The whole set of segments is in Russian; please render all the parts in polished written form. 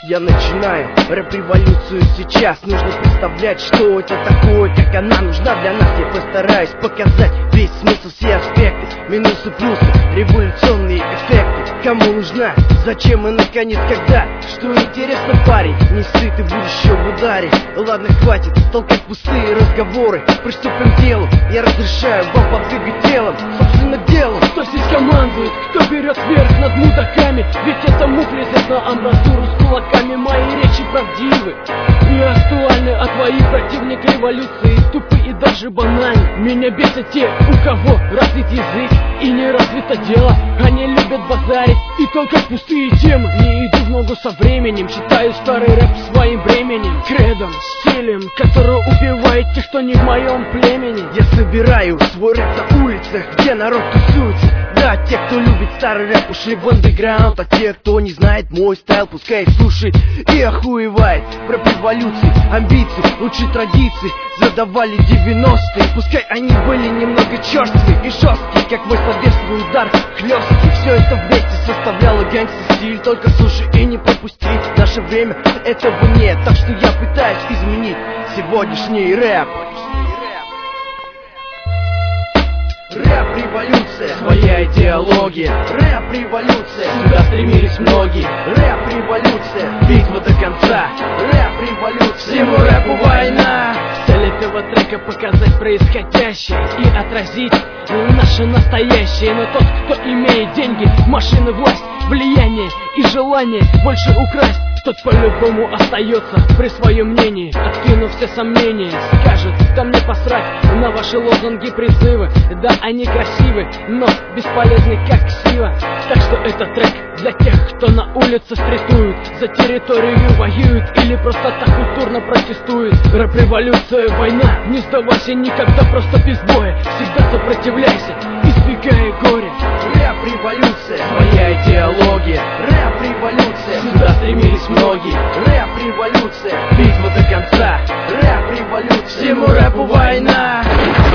Я начинаю рэп-революцию сейчас. Нужно представлять, что это такое, как она нужна для нас. Я постараюсь показать весь смысл, все аспекты, минусы, плюсы, революционные эффекты. Кому нужна, зачем и наконец когда? Что интересно, парень, не ссы, ты будешь еще в ударе. Ладно, хватит толкать пустые разговоры, приступим к делу. Я разрешаю вам подвигать телом, собственно, к делу. Кто здесь командует, кто берет верх над мудаками? Ведь это мух лезет на амбразуру с кулаками. Мои речи правдивы и актуальны, а твои противники революции тупы и даже банальны. Меня бесят те, у кого развит язык и не развито дело. Они любят базарить и толкать пустые темы. Не иду в ногу со временем, считаю старый рэп своим бременем, кредом, стилем, который убивает тех, кто не в моем племени. Я собираю свой рэп на улицах, где народ тусуется. Да, те, кто любит старый рэп, ушли в андеграунд, а те, кто не знает мой стайл, пускай слушает и охуевает. Про революции, амбиции, лучшие традиции задавали 90-е. Пускай они были немного черствые и жесткие, как мой словесный удар хлесткий. Все это вместе составляло гангстер стиль. Только слушай и не пропусти, в наше время этого нет. Так что я пытаюсь изменить сегодняшний рэп. Рэп-революция, своя идеология. Рэп-революция, сюда стремились многие. Рэп-революция, битва до конца. Рэп-революция, всему рэпу война. Цель этого трека показать происходящее и отразить наше настоящее. Но тот, кто имеет деньги, машины, власть, влияние и желание больше украсть, тот по-любому остается при своем мнении, откинув все сомнения. Скажет, да мне посрать на ваши лозунги, призывы. Да, они красивы, но бесполезны как сила. Так что это трек для тех, кто на улице стритует, за территорию воюет или просто так культурно протестует. Рэп-революция, война, не сдавайся никогда, просто без боя. Всегда сопротивляйся, избегая горя. Рэп-революция, своя идеология. Рэп-революция, сюда стремились многие. Рэп-революция, битва до конца. Рэп-революция, всему рэпу война.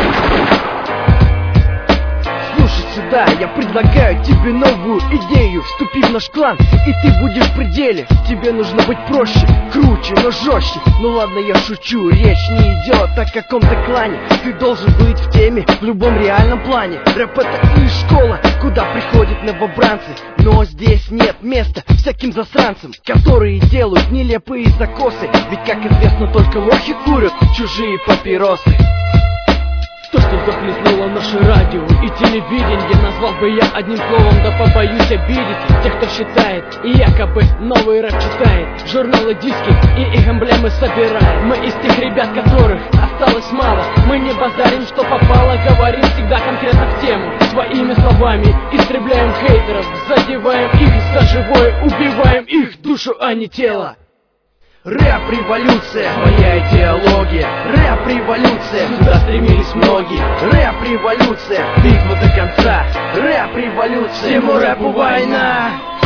Слушай сюда, я предлагаю тебе новую идею. Вступи в наш клан, и ты будешь в пределе. Тебе нужно быть проще, круче, но жестче. Ну ладно, я шучу, речь не идет о каком-то клане. Ты должен быть в теме в любом реальном плане. Рэп это и школа, куда приходят новобранцы. Но здесь нет места всяким засранцам, которые делают нелепые закосы. Ведь, как известно, только лохи курят чужие папиросы. То, что захлестнуло наше радио и телевидение, назвал бы я одним словом, да побоюсь обидеть тех, кто считает и якобы новый рэп читает, журналы, диски и их эмблемы собирает. Мы из тех ребят, которых осталось мало. Мы не базарим, что попало, говорим всегда конкретно в тему. Своими словами истребляем хейтеров, задеваем их за живое, убиваем их душу, а не тело. Рэп-революция, своя идеология. Рэп-революция, сюда стремились многие. Рэп-революция, битва до конца. Рэп-революция, всему рэпу война.